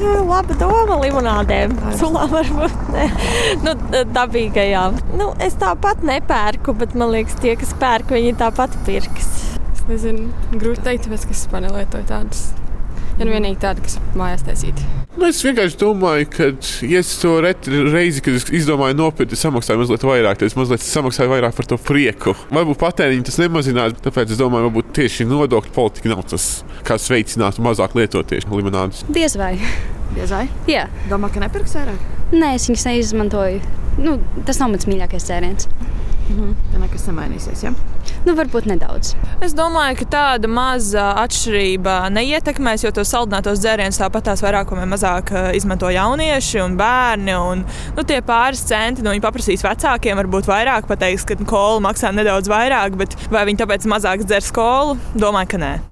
Laba doma limonādēm. Sulām varbūt ne. Dabīgajām. Es tāpat nepērku, bet man liekas, tie, kas pērk, viņi tāpat pirks. Es nezinu, grūti teikt, tāpēc, ka es panelietoju tādas. Ja vienīgi tāda, kas mājās taisīta. Es vienkārši domāju, ka, ja es to reizi, kad es izdomāju nopirkt, es samaksāju mazliet vairāk, tad es mazliet samaksāju vairāk par to prieku. Varbūt patēriņu tas nemazinās, tāpēc es domāju, varbūt tieši nodokļu politika nav tas, kas veicinātu mazāk lietot tieši limonādus. Diez vai? Jā. Domā, ka nepirks vairāk? Nē, es viņus neizmantoju. Tas nav mans mīļākais dzēriens. Tā nekas nemainīsies, ja? Varbūt nedaudz. Es domāju, ka tāda maza atšķirība neietekmēs, jo tos saldinātos dzērienus tāpatās vairāk vai mazāk izmanto jaunieši un bērni. Tie pāris centi, viņi paprasīs vecākiem, varbūt vairāk pateiks, ka kola maksā nedaudz vairāk, bet vai viņi tāpēc mazāk dzers kolu? Domāju, ka nē.